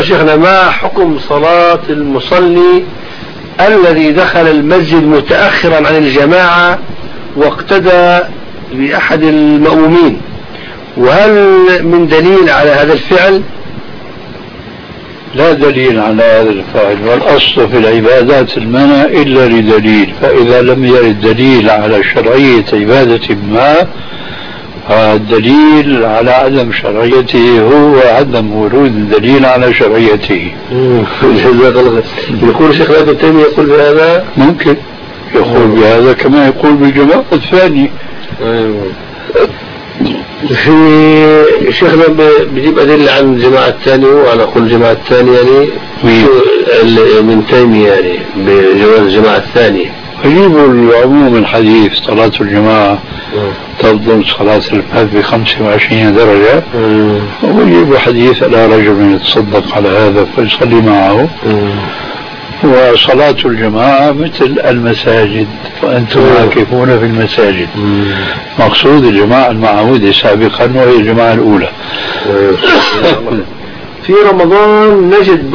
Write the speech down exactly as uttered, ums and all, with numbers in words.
شيخنا ما حكم صلاة المصلي الذي دخل المسجد متأخرا عن الجماعة واقتدى بأحد المأمومين، وهل من دليل على هذا الفعل؟ لا دليل على هذا الفعل، والأصل في العبادات المنع إلا لدليل، فإذا لم يرد دليل على شرعية عبادة ما، الدليل على عدم شرعيته هو عدم ورود الدليل على شرعيته. يقول شيخ ابن تيمية يقول بهذا؟ ممكن يقول بهذا كما يقول بالجماعة الثانية. في شيخنا بجيب أدلة عن الجماعة الثانية، وأنا أقول الجماعة الثانية يعني من تيمية يعني بجواز الجماعة الثانية. أجيبوا العموم الحديث صلاة الجماعة تفضل صلاة الفجر بخمسة وعشرين درجة، ويجيبوا حديث لا رجل يتصدق على هذا فيصلي معه. وصلاة الجماعة مثل المساجد، وأنتم عاكفون في المساجد. مقصود الجماعة المعهودة سابقا وهي الجماعة الأولى. في رمضان نجد